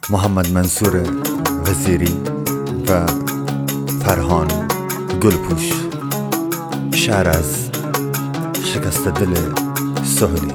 محمد منصور وزیری و فرهان گلپوش. شعر از شکست دل سهلی.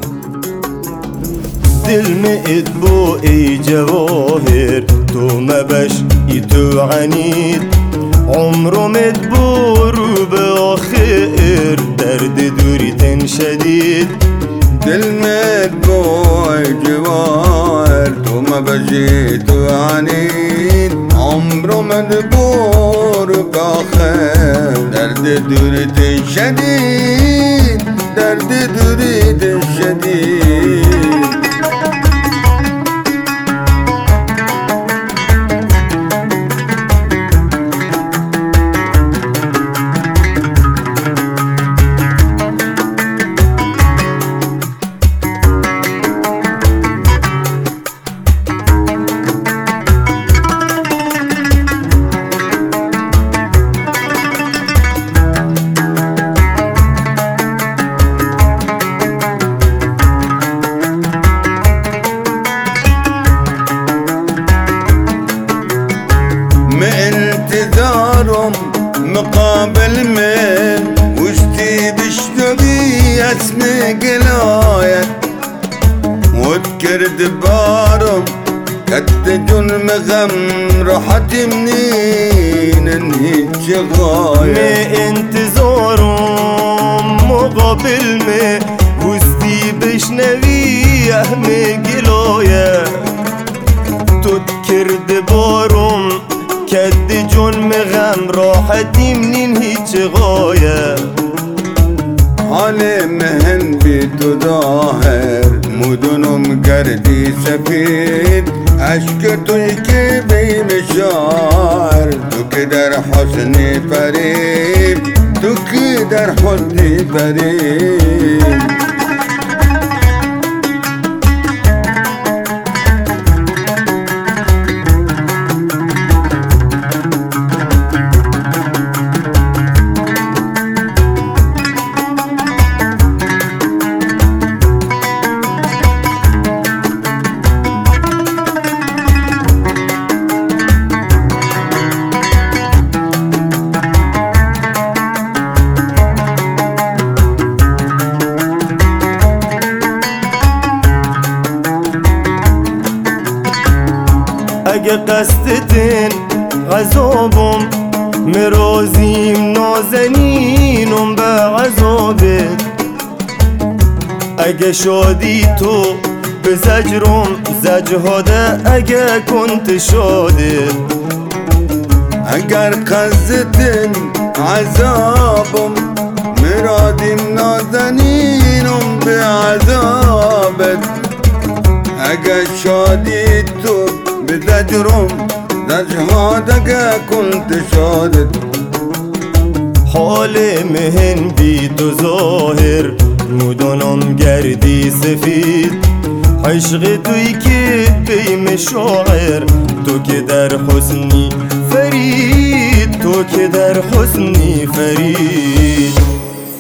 دل مئد بو ای جواهر تو مبش ای تو عنید عمرو مد بو رو به آخر درد دوری تن شدید. دل مد بو ای جواهر تو مبش ای تو عنید عمرو مد بو رو به آخر درد دوری تن شدید. درد دوری تن شدید. انتظارم مقابل من وشتي بشتبي اسمي قلاية وذكرت بارم قد جرم غم راحت منين انهيت غاية. انتظارم مقابل من وشتي بشنبي اسمي قلاية تذكر بارم کد جرم غم راحتی منین هیچ غایه. حال مهن بی تو ظاهر مدنم گردی سفید عشق توی که بی مشاعر تو که در حسنی فریب تو که در حسنی فریب. اگه قصدتن عذابم مرازیم نازنینم به عذابت اگه شادی تو به زجرم زجهاده اگه کنت شادت. اگر قصدتن عذابم مرادیم نازنینم به عذابت اگه شادی تو بزجرم زجهادك كنت شادد. حال مهن بی تو ظاهر مدنم گردی سفید عشق توی که بیم شاعر تو که در حسنی فرید تو که در حسنی فرید.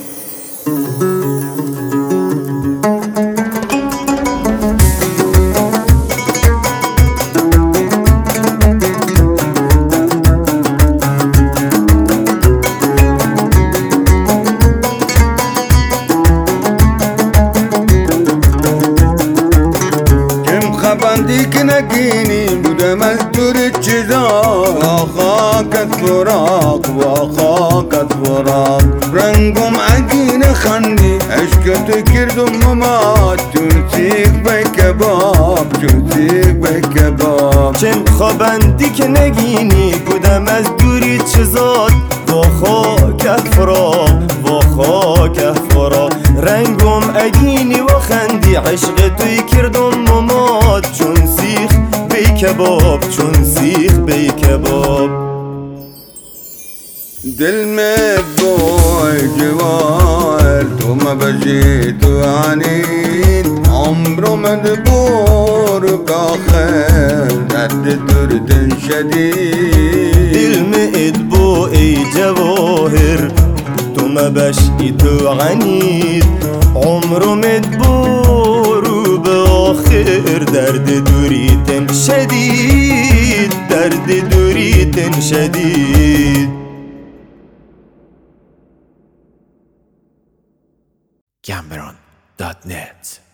خبنديك نقيني بودم الدور الجزاء واخاك الفراق واخاك الفراق رنقم عقين خني اشكت كردم ممات جنسيك بكباب جنسيك بكباب. چم خبنديك نقيني بودم الدور الجزاء واخاك الفراق واخاك الفراق رنقم عقيني وخندي عشق توی کردم ممات چون سیخ بی کباب چون سیخ بی کباب. دل میں بوئے جوار تو مبجی تو عنید عمرو مدبور بآخر درد درد شدید. دل مئد بو ای جواهر تو مبش ای تو عنید عمرو مدبور آخر درد دوریتن شدید، درد دوریتن شدید. Cameron.net